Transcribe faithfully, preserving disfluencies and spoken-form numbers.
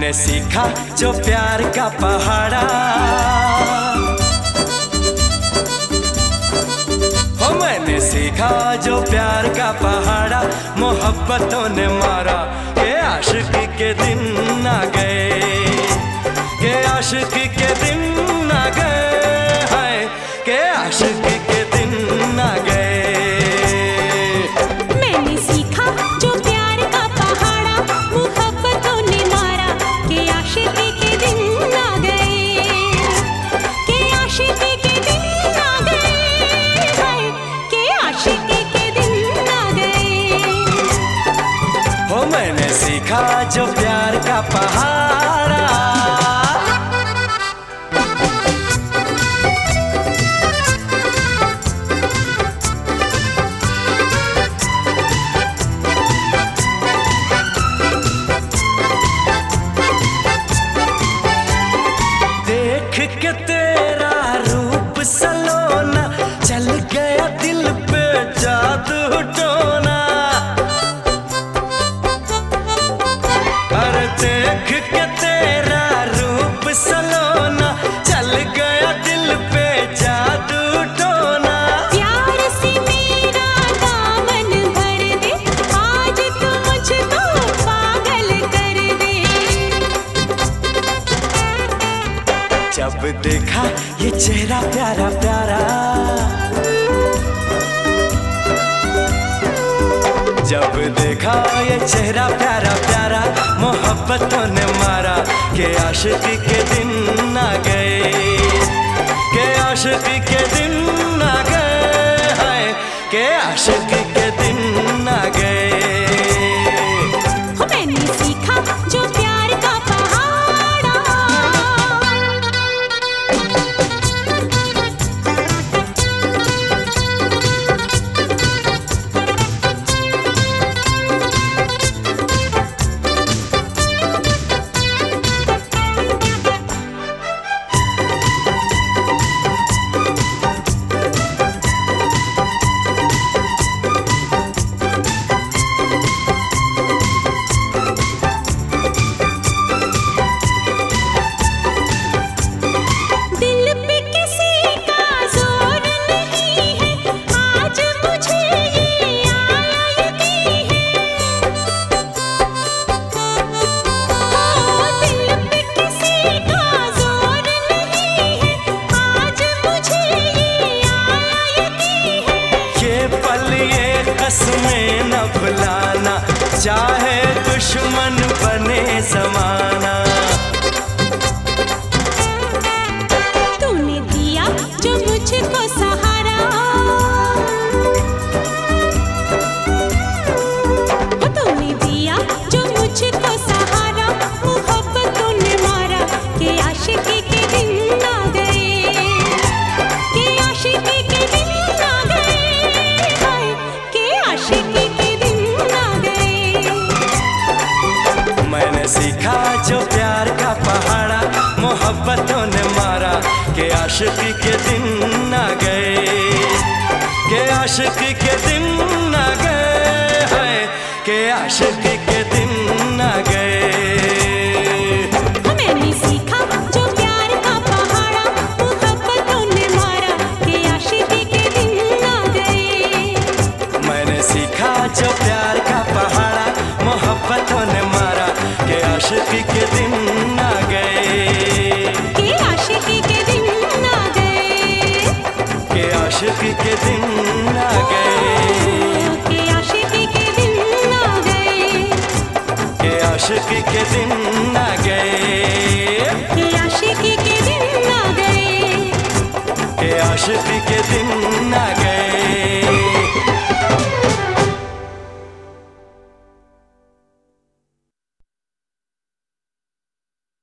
मैंने सीखा जो प्यार का पहाड़ा, हो मैंने सीखा जो प्यार का पहाड़ा, मोहब्बतों ने मारा के आशिकी के दिन आ गए, के आशिकी के दिन आ गए, हाय के आशिकी के दिन आ गए। मैंने सीखा जो प्यार का पहाड़ा, मोहब्बतों ने मारा के आशिकी के दिन आ गए, के आशिकी के दिन आ गए, हाय के आशिकी के दिन आ गए। हो मैंने सीखा जो प्यार का पहाड़ा। देख के तेरा रूप सलोना, चल गया दिल पे जादू टोना। अरे देख के तेरा रूप सलोना, चल गया दिल पे जादू टोना। प्यार से मेरा दामन भर दे, आज तू मुझको पागल कर दे। जब देखा ये चेहरा प्यारा प्यारा, जब देखा ये चेहरा प्यारा प्यारा, मोहब्बतों ने मारा के आशिकी के दिन आ गए, के आशिकी के दिन आ गए, हाय के आशिकी के दिन आ गए। मैंने सीखा जो प्यार का पहाड़ा। दिल पे किसी का जोर नहीं है, आज मुझे ये आया यकीन है। दिल पे किसी का जोर नहीं है, आज मुझे ये आया यकीन है। ये पल ये कसमें न भुलाना, चाहे दुश्मन बने जमाना। तूने दिया जो मुझको सहारा, तूने दिया जो मुझको सहारा, मोहब्बतों ने मारा के आशिकी के दिन आ गए, के आशिकी के दिन आ गए, हाय के आशिकी के दिन आ गए। मैंने सीखा जो प्यार का पहाड़ा, मोहब्बतों ने मारा के आशिकी के दिन आ गए, के आशिकी के दिन आ गए, हाय के आशिकी के दिन आ गए। मैंने सीखा जो प्यार का पहाड़ा, मोहब्बतों ने मारा के आशिकी के दिन आ गए। मैंने सीखा जो प्यार का पहाड़ा, मोहब्बतों ने मारा के आशिकी के दिन आ गए, के आशिकी के दिन आ गए, के आशिकी के दिन आ गए, के आशिकी के दिन आ गए, के आशिकी के दिन आ गए, के आशिकी के दिन आ गए, के आशिकी के दिन आ गए।